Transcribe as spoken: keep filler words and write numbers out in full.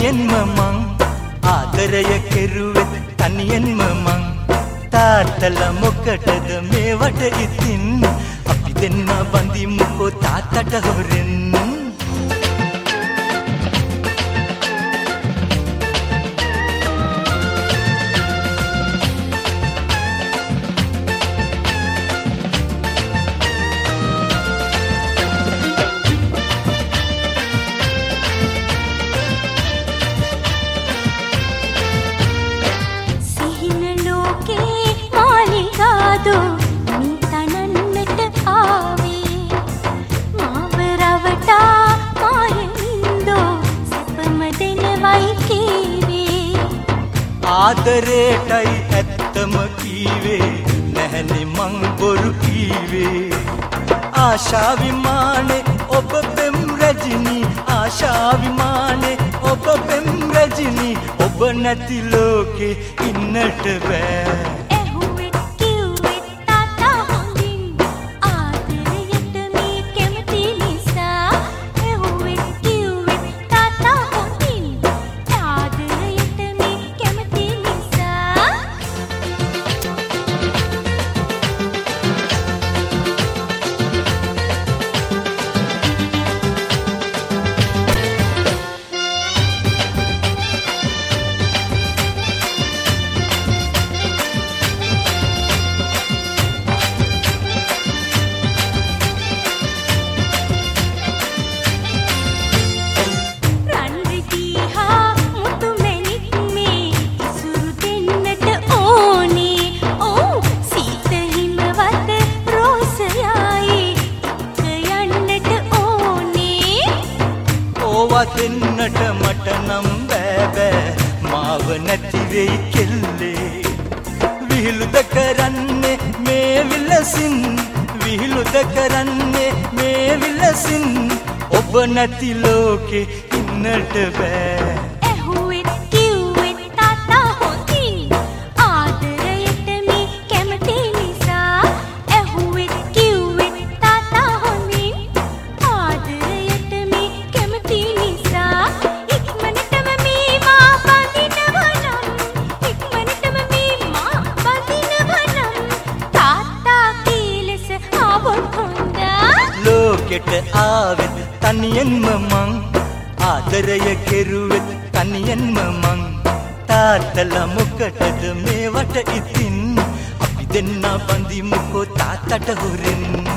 තනියෙන්ම මං ආදරය කෙරුවෙත් තනියෙන්ම මං තාත්තලා මොකටද මේවට ඉතින් අපි දෙන්න බඳිමුකෝ තාත්තට හොරෙන් ආදරේටයි ඇත්තම කීවේ නැහැනේ මං බොරු කීවේ ආශා විමානේ ඔබ පෙම් රජිනී ආශා විමානේ ඔබ පෙම් රජිනී ඔබ නැති ලෝකේ ඉන්නට බෑ දෙන්නට මට නම් බෑ බෑ මාව නැති වෙයි කෙල්ලේ විහිළුද කරන්නේ මේ විලසින් විහිළුද කරන්නේ මේ විලසින් ඔබ නැති ලෝකේ ඉන්නට බෑ ඇහුවෙත් කිව්වෙත් තාත්තා හොඳින් ආදරයට මේ කැමති නිසා ඇහුවෙත් කිව්වෙත් තාත්තා හොඳින් ආදරයට මේ කැමති ලෝකෙට ආවෙත් තනියෙන්ම මං ආදරය කෙරුවෙත් තනියෙන්ම මං තාත්තලා මොකටද මේවට ඉතින් අපි දෙන්න බඳිමුකෝ තාත්තට හොරෙන්